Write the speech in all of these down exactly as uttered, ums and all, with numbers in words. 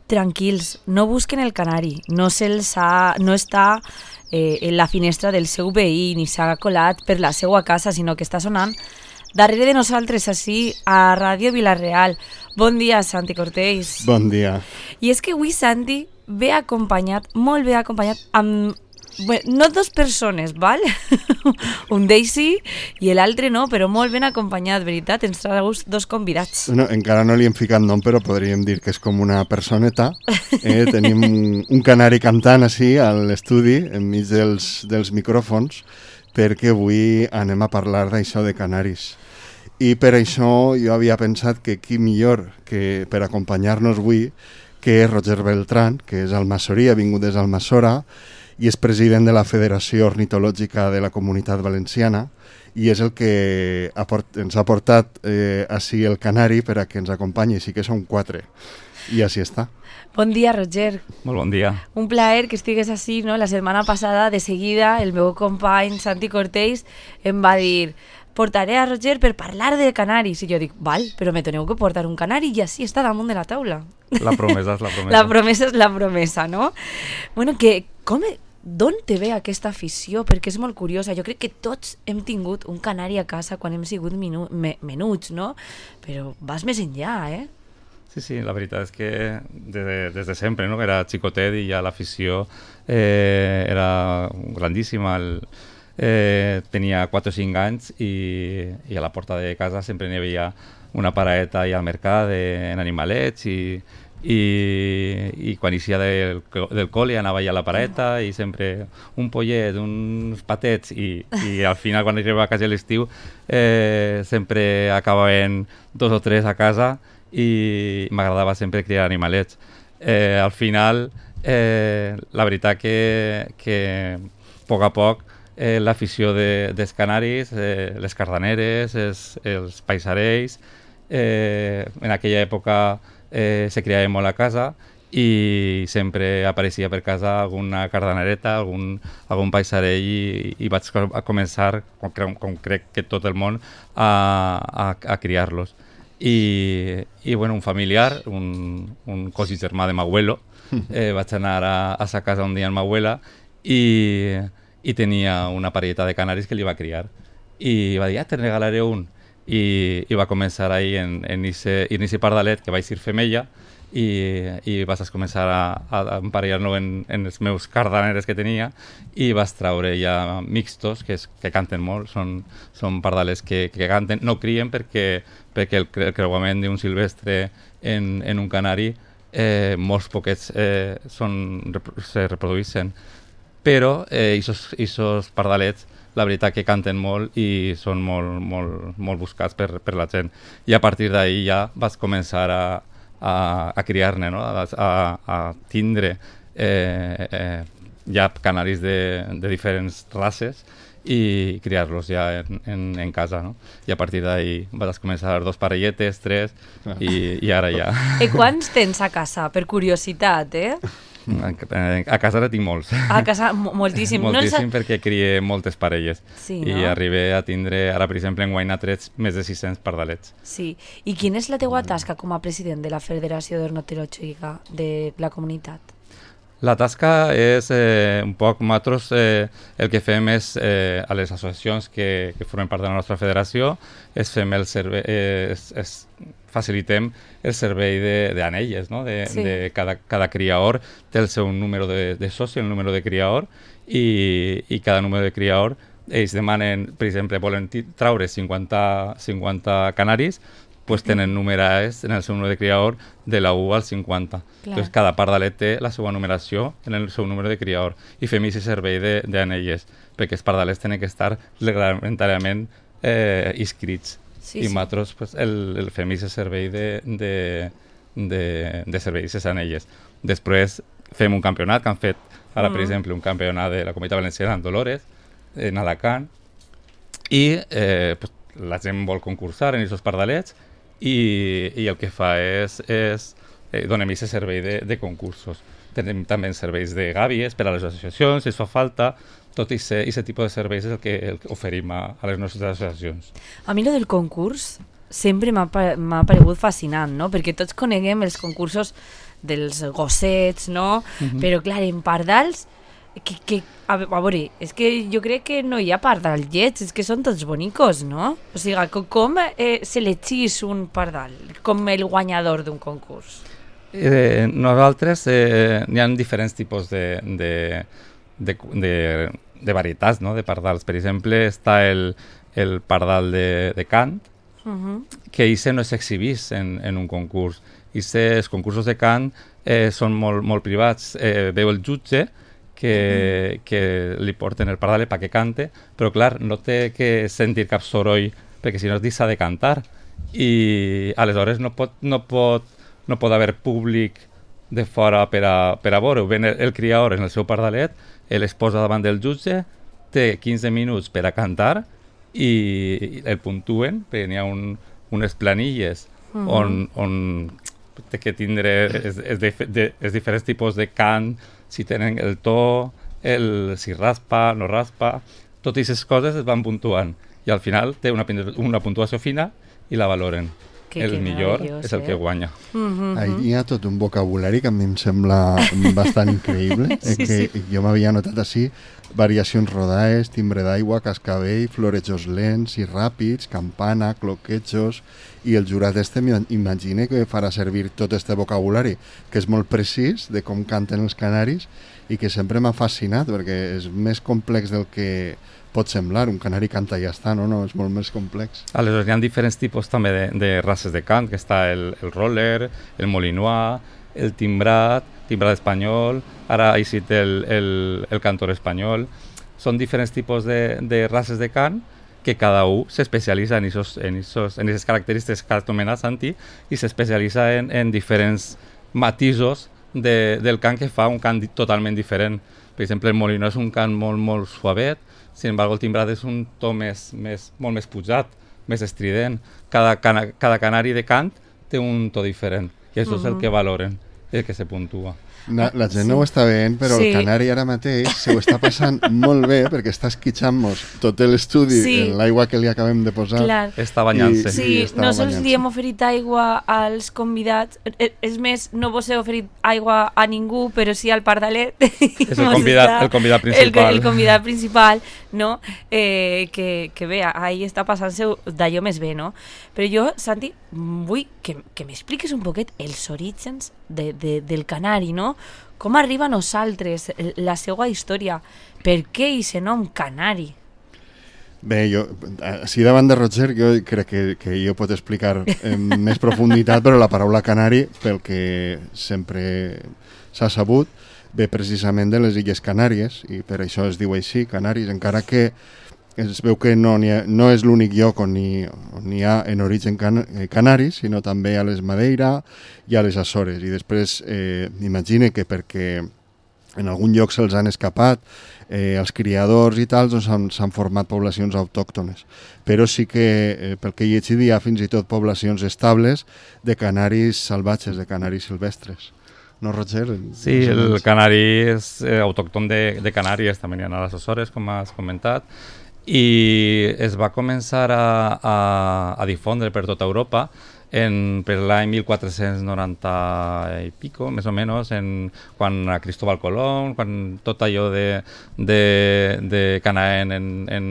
tranquils, no busquen el canari, no, se'ls ha, no està eh, en la finestra del seu veí ni s'ha colat per la seva casa, sinó que està sonant darrere de nosaltres, així, a Ràdio Vila-real. Bon dia, Santi Cortells. Bon dia. I és que avui Santi ve acompanyat, molt bé acompanyat, amb, bé, no dos persones, val? Un d'ells sí i l'altre no, però molt ben acompanyat, veritat? Ens traus dos convidats. No, encara no li hem ficat nom, però podríem dir que és com una personeta. Eh? Tenim un, un canari cantant així a l'estudi, enmig dels, dels micròfons, perquè avui anem a parlar d'això de canaris. I per això jo havia pensat que qui millor que per acompanyar-nos avui que és Roger Beltrán, que és almassorí, ha vingut des d'Almassora i és president de la Federació Ornitològica de la Comunitat Valenciana i és el que ha port, ens ha portat eh, així el canari per a que ens acompanyi, així que són quatre. I així està. Bon dia, Roger. Molt bon dia. Un plaer que estigues així, no? La setmana passada, de seguida, el meu company Santi Cortells em va dir portaré a Roger per parlar de canaris. I jo dic, val, però me teniu que portar un canari i així està damunt de la taula. La promesa és la promesa. La promesa és la promesa, no? Bueno, que com... D'on te ve aquesta afició? Perquè és molt curiosa. Jo crec que tots hem tingut un canari a casa quan hem sigut minu me menuts, no? Però vas més enllà, eh? Sí, sí, la veritat és que des de, des de sempre, no? Era xicotet i ja l'afició eh, era grandíssima. El, eh, tenia quatre o cinc anys i, i a la porta de casa sempre n'hi havia una paraeta i al mercat de, en animalets i I, i quan eixia del, del col·le anava allà a la paraeta i sempre un pollet, uns patets i, i al final quan arribava a casa a l'estiu eh, sempre acabaven dos o tres a casa i m'agradava sempre criar animalets. Eh, al final eh, la veritat que, que a poc a poc eh, l'afició de, dels canaris, eh, les cardaneres, els, els paisarells, eh, en aquella època Eh, se criava molt a casa i sempre apareixia per casa alguna cardanereta, algun, algun paisarell i, i vaig a començar, com, com crec que tot el món, a, a, a criar-los. I, i bueno, un familiar, un, un cosí germà de m'abuelo, eh, vaig anar a, a sa casa un dia amb m'abuela i, i tenia una parelleta de canaris que li va criar. I va dir, ah, te regalaré un. I, i va començar ahir en, en inici pardalet, que vaig ser femella, i, i vas començar a, a emparellar-lo en, en els meus cardaneres que tenia i vas traure ja mixtos, que, és, que canten molt, són, són pardalets que, que canten, no crien perquè, perquè el, el creuament d'un silvestre en, en un canari, eh, molts poquets eh, són, se reprodueixen, però eh, aquests pardalets la veritat que canten molt i són molt, molt, molt buscats per, per la gent. I a partir d'ahir ja vas començar a, a, a criar-ne, no? a, a, a tindre eh, eh, ja canaris de, de diferents races i criar-los ja en, en, en casa. No? I a partir d'ahir vas començar dos parelletes, tres, i, i ara ja... I quants tens a casa? Per curiositat, eh? A casa ara tinc molts. A casa moltíssim. Moltíssim, no perquè crié moltes parelles. Sí, I no? arribé a tindre, ara per exemple, enguany ha tret més de sis-cents pardalets. Sí. I quina és la teua tasca com a president de la Federació d'Ornitològica de la comunitat? La tasca és eh, un poc, nosaltres eh, el que fem és eh, a les associacions que, que formen part de la nostra federació és fem el servei, eh, és, és, facilitem el servei d'anelles, no? de, sí. de cada, cada criador té el seu número de, de soci, el número de criador i, i cada número de criador ells demanen, per exemple, volen traure cinquanta, cinquanta canaris, pues tenen numerats en el seu número de criador de la u al cinquanta. Clar. Entonces, cada pardalet té la seva numeració en el seu número de criador i fem aquest servei d'anelles, perquè els pardalets tenen que estar reglamentàriament eh, inscrits. Sí, i nosaltres sí. pues, el, el fem aquest servei de, de, de, de servei d'aquestes anelles. Després fem un campionat que han fet, ara mm. per exemple, un campionat de la Comunitat Valenciana en Dolores, en Alacant, i eh, pues, la gent vol concursar en aquests pardalets i, i el que fa és, és eh, donem aquest servei de, de concursos. Tenim també serveis de gàbies per a les associacions, si es fa falta, tot aquest tipus de serveis és el que, el que oferim a, a les nostres associacions. A mi lo del concurs sempre m'ha paregut fascinant, no? Perquè tots coneguem els concursos dels gossets, no? Uh-huh. Però, clar, en pardals, que, que, a, a veure, és que jo crec que no hi ha pardals llets, és que són tots bonicos, no? O sigui, com, com eh, selectís un pardal com el guanyador d'un concurs? Eh, nosaltres eh, n'hi ha diferents tipus de, de, de, de, de varietats, no? De pardals. Per exemple, està el, el pardal de, de cant, uh-huh. que ese no s'exhibís en, en un concurs. Ese, els concursos de cant eh, són molt, molt privats. Eh, veu el jutge que, que li porten el pardal perquè cante, però clar, no té que sentir cap soroll perquè si no es deixa de cantar i aleshores no pot, no pot, no pot haver públic de fora per a, per a veure. Ven el, el criador en el seu pardalet, ell es posa davant del jutge, té quinze minuts per a cantar i el puntuen, perquè n'hi ha un, unes planilles uh-huh. on, on té que tindre els, els, de, els diferents tipus de cant, si tenen el to, el, si raspa, no raspa, totes aquestes coses es van puntuant i al final té una, una puntuació fina i la valoren. Que, el que millor és el eh? que guanya. Mm-hmm. Ahí hi ha tot un vocabulari que a mi em sembla bastant increïble, sí, que sí. Jo m'havia notat així, variacions rodaes, timbre d'aigua, cascabell, florejos lents i ràpids, campana, cloquejos, i el jurat este m'imagine que farà servir tot este vocabulari, que és molt precís de com canten els canaris i que sempre m'ha fascinat, perquè és més complex del que pot semblar. Un canari canta i ja està, no? No, és molt més complex. Aleshores, hi ha diferents tipus també de, de races de cant, que està el, el roller, el molinois, el timbrat, timbrat espanyol, ara ha eixit el, el, el cantor espanyol. Són diferents tipus de, de races de cant que cada un s'especialitza en aquestes en en característiques que has anomenat, Santi, i s'especialitza en, en diferents matisos de, del cant que fa un cant totalment diferent. Per exemple, el molinois és un cant molt, molt suavet, sin embargo, el timbrat és un to més, més, molt més pujat, més estrident. Cada, cana, cada canari de cant té un to diferent i això uh-huh. és el que valoren, el que se puntua. La, la gent sí. no ho està veient, però sí. el canari ara mateix se ho està passant molt bé perquè està esquitxant-nos tot l'estudi sí. en l'aigua que li acabem de posar. Clar. Està banyant-se. Sí, i no sols li hem oferit aigua als convidats, és més, no vos he oferit aigua a ningú, però sí al pardalet. És el convidat, el convidat principal. El, el convidat principal, no? Eh, que, que bé, ahí està passant-se d'allò més bé, no? Però jo, Santi, vull que, que m'expliques un poquet els orígens de, de, del canari, no? Com arriba a nosaltres, la seva història, per què aquest nom canari? Bé, jo, així davant de Roger, jo crec que, que jo pot explicar en més profunditat, però la paraula canari, pel que sempre s'ha sabut, ve precisament de les Illes Canàries, i per això es diu així, Canaris, encara que es veu que no, ha, no és l'únic lloc on hi, on hi ha en origen can, eh, canaris, sinó també a les Madeira i a les Açores. I després eh, imagine que perquè en algun lloc se'ls han escapat eh, els criadors i tal, doncs s'han format poblacions autòctones. Però sí que, eh, pel que hi ha, hi ha fins i tot poblacions estables de canaris salvatges, de canaris silvestres. No, Roger? Sí, el canari és eh, autòcton de, de Canàries, també hi ha a les Açores, com has comentat, i es va començar a, a, a difondre per tota Europa en, per l'any mil quatre-cents noranta i pico, més o menys, en, quan a Cristóbal Colón, quan tot allò de, de, de Canaén en, en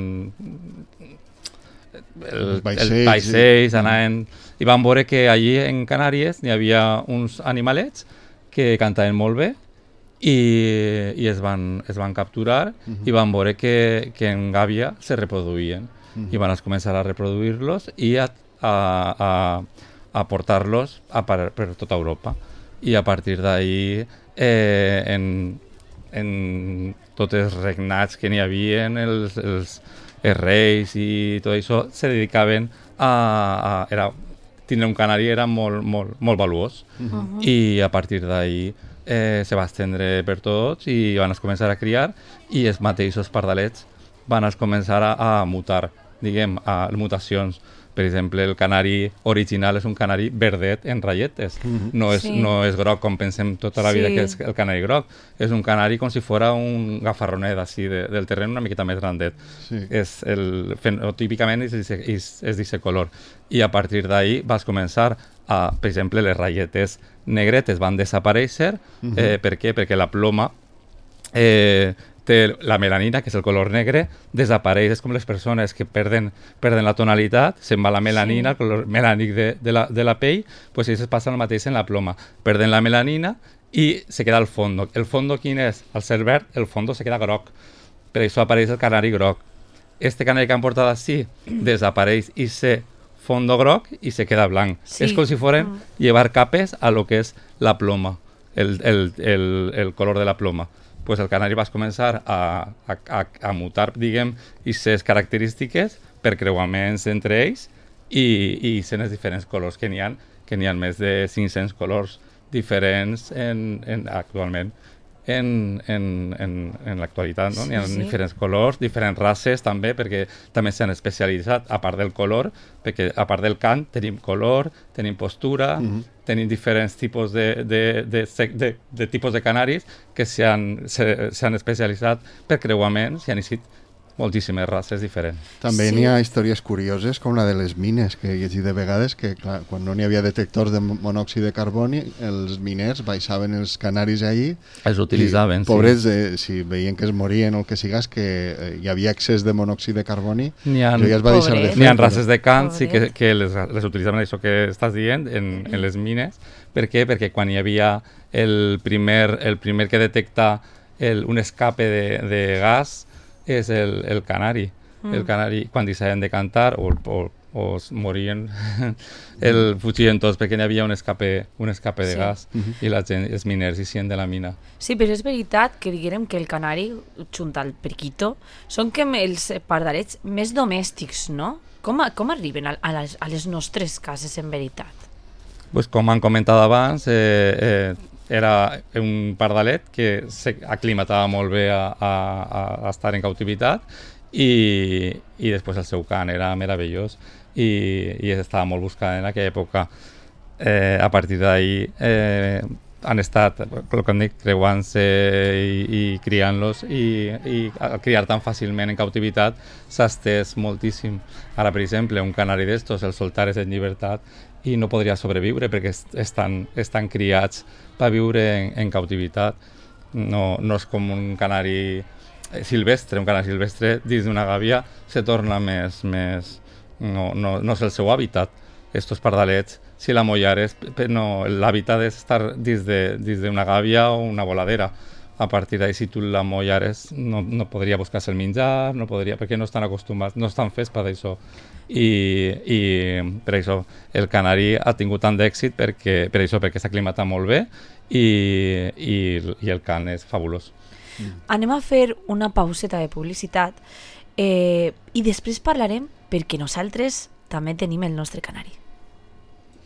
el, el vaixells, sí. anaven, i van veure que allí en Canàries hi havia uns animalets que cantaven molt bé i, i es, van, es van capturar uh-huh. i van veure que, que en gàbia se reproduïen uh-huh. i van a començar a reproduir-los i a, a, a, a portar-los a per, per tota Europa i a partir d'ahí eh, en, en tots els regnats que n'hi havia, els, els, els reis i tot això se dedicaven a... a era, tindre un canari era molt, molt, molt valuós uh-huh. i a partir d'ahí eh, se va estendre per tots i van a començar a criar i els mateixos pardalets van a començar a, a mutar, diguem, a mutacions. Per exemple, el canari original és un canari verdet en ratlletes. Uh-huh. No, és, sí. no és groc com pensem tota la vida sí. que és el canari groc. És un canari com si fora un gafarronet així de, del terreny una miqueta més grandet. Sí. És el, fenotípicament és, és, és d'aquest color. I a partir d'ahí vas començar a, per exemple, les ratlletes negretes van desaparèixer. Uh-huh. eh, per què? Perquè la ploma eh, té la melanina, que és el color negre, desapareix. És com les persones que perden, perden la tonalitat, se'n va la melanina, sí. el color melànic de, de, la, de la pell, pues ells passa el mateix en la ploma. Perden la melanina i se queda el fondo. El fondo quin és? Al ser verd, el fondo se queda groc. Per això apareix el canari groc. Este canari que han portat així desapareix i se fondo groc i se queda blanc. Sí. És com si foren mm. llevar capes a lo que és la ploma, el, el, el, el color de la ploma. Pues el canari va començar a, a, a, a mutar, diguem, i ses característiques per creuaments entre ells i, i sent els diferents colors que n'hi ha, que n'hi ha més de cinc-cents colors diferents en, en, actualment en, en, en, en l'actualitat. No? Sí, n'hi ha sí. diferents colors, diferents races també, perquè també s'han especialitzat, a part del color, perquè a part del cant tenim color, tenim postura, mm-hmm. tenim diferents tipus de, de, de, de, de, de tipus de canaris que s'han especialitzat per creuaments i han existit moltíssimes races diferents. També sí. n'hi ha històries curioses com la de les mines, que he llegit de vegades que clar, quan no n'hi havia detectors de monòxid de carboni, els miners baixaven els canaris allí. Els utilitzaven, i, pobres, sí. Eh, si veien que es morien o el que sigues, que eh, hi havia excés de monòxid de carboni, ha, això ja es va pobret. deixar de fer. N'hi ha races de cant, sí, que, que les, les utilitzaven, això que estàs dient, en, en les mines. Per què? Perquè quan hi havia el primer, el primer que detecta el, un escape de, de gas, és el, el canari. Mm. El canari, quan deixaven de cantar o, o, o morien, el fugien tots perquè hi havia un escape, un escape de sí. gas mm-hmm. i la gent, els miners eixien de la mina. Sí, però és veritat que diguem que el canari, junt al periquito, són que els pardalets més domèstics, no? Com, com arriben a, a, les, a les nostres cases, en veritat? Pues com han comentat abans, eh, eh, era un pardalet que s'aclimatava molt bé a, a, a estar en cautivitat i, i després el seu cant era meravellós i, i estava molt buscat en aquella època. Eh, a partir d'ahir eh, han estat, el que han dit, creuant-se i, i criant-los i, i al criar tan fàcilment en cautivitat s'ha estès moltíssim. Ara, per exemple, un canari d'estos, el soltares en llibertat, i no podria sobreviure perquè estan, estan criats per viure en, en cautivitat. No, no és com un canari silvestre, un canari silvestre dins d'una gàbia se torna més... més no, no, no és el seu hàbitat. Estos pardalets, si la mollares, no, l'hàbitat és estar dins d'una gàbia o una voladera. A partir d'ahí, si tu la mollares, no, no podria buscar-se el menjar, no podria, perquè no estan acostumats, no estan fets per això. I, i per això el canari ha tingut tant d'èxit perquè, per això, perquè s'ha aclimatat molt bé i, i, i el cant és fabulós. Mm. Anem a fer una pauseta de publicitat eh, i després parlarem perquè nosaltres també tenim el nostre canari.